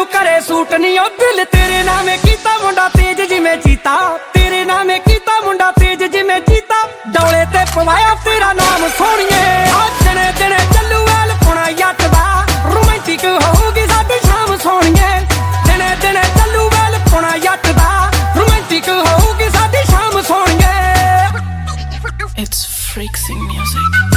ਮੈਨੂੰ ਕਰੇ ਸੂਟ ਨਹੀਂ ਉਹ ਦਿਲ ਤੇਰੇ ਨਾਮੇ ਕੀਤਾ ਮੁੰਡਾ ਤੇਜ ਜਿਵੇਂ ਚੀਤਾ ਤੇਰੇ ਨਾਮੇ ਕੀਤਾ ਮੁੰਡਾ ਤੇਜ ਜਿਵੇਂ ਚੀਤਾ ਡੋਲੇ ਤੇ ਪਵਾਇਆ ਤੇਰਾ ਨਾਮ ਸੋਹਣੀਏ ਆ ਦਿਨੇ ਦਿਨੇ ਚੱਲੂ ਐਲ ਪੁਣਾ ਜੱਟ ਦਾ ਰੋਮਾਂਟਿਕ ਹੋਊਗੀ ਸਾਡੀ ਸ਼ਾਮ ਸੋਹਣੀਏ ਦਿਨੇ ਦਿਨੇ ਚੱਲੂ ਐਲ ਪੁਣਾ ਜੱਟ ਦਾ ਰੋਮਾਂਟਿਕ ਹੋਊਗੀ ਸਾਡੀ ਸ਼ਾਮ ਸੋਹਣੀਏ It's freak sing music.